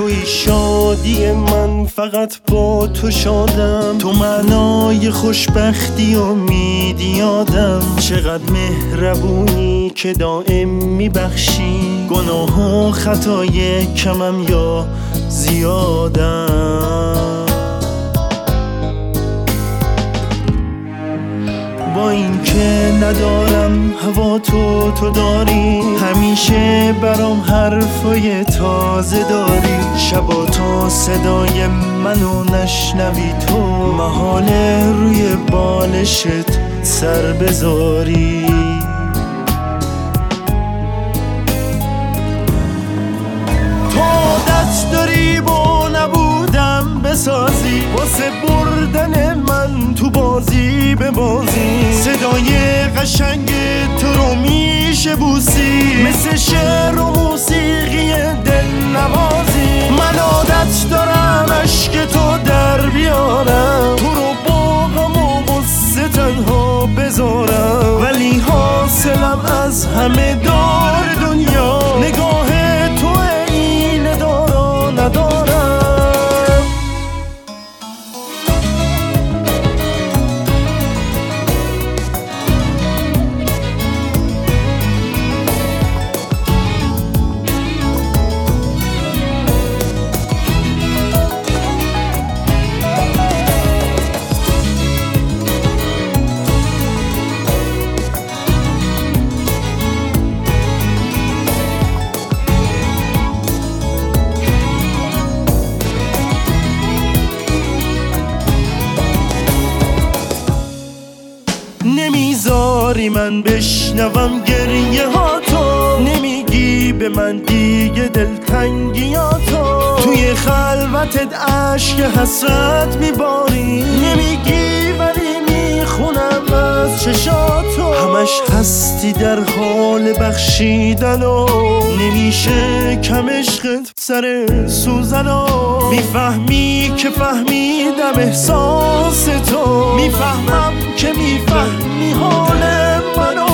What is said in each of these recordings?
توی شادی من، فقط با تو شادم. تو معنای خوشبختی و امیدی یادم. چقدر مهربونی که دائم میبخشی، گناه و خطای کمم یا زیادم. با این که ندارم هوا تو داری، همیشه برام حرفای تازه داری. شبا تا صدای منو نشنوی تو، محاله روی بالشت سر بذاری. تو عادت داری با نبودم بسازی، واسه بردن من تو بازی به بازی. صدای قشنگ تو رو میشه بوسی، مثل شعر و موسیقی دل نوازی. من عادت دارم عشق تو در بیارم، تو رو با غم و غصه تنها بذارم. ولی حاصلم از همه دار دنیا، نگاه تو اینه دارا ندارم. نمیذاری من بشنوم گریه ها تو، نمیگی به من دیگه دلتنگی ها تو. توی خلوتت عشق حسرت میباری، نمیگی ولی میخونم از چشاتو. همش هستی در حال بخشیدن و نمیشه کم عشقت سر سوزن و. میفهمی که فهمیدم احساس تو، میفهمم که میفهمی حال منو.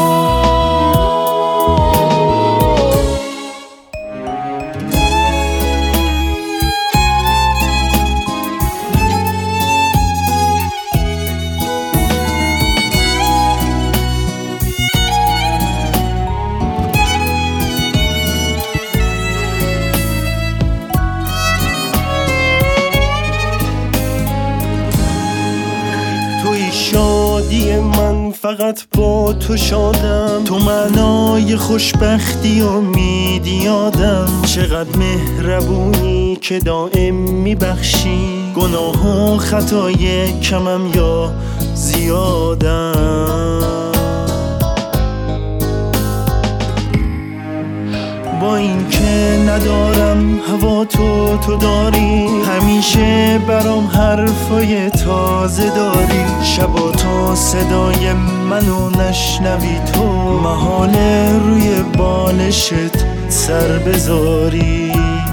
شادی من، فقط با تو شادم. تو معنای خوشبختی و امیدی یادم. چقدر مهربونی که دائم میبخشی، گناه و خطای کمم یا زیادم. با این که ندارم هوا تو داری، همیشه برام حرفای تازه داری. شبا تا صدای منو نشنوی تو، محاله روی بالشت سر بذاری.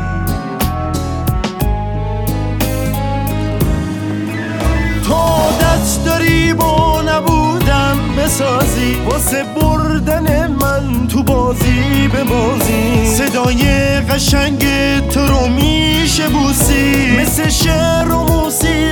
تو عادت داری با نبودم بسازی، واسه بردن من تو بازی به بازی. صدای قشنگ تو رو میشه بوسی، مثل شعر و موسیقی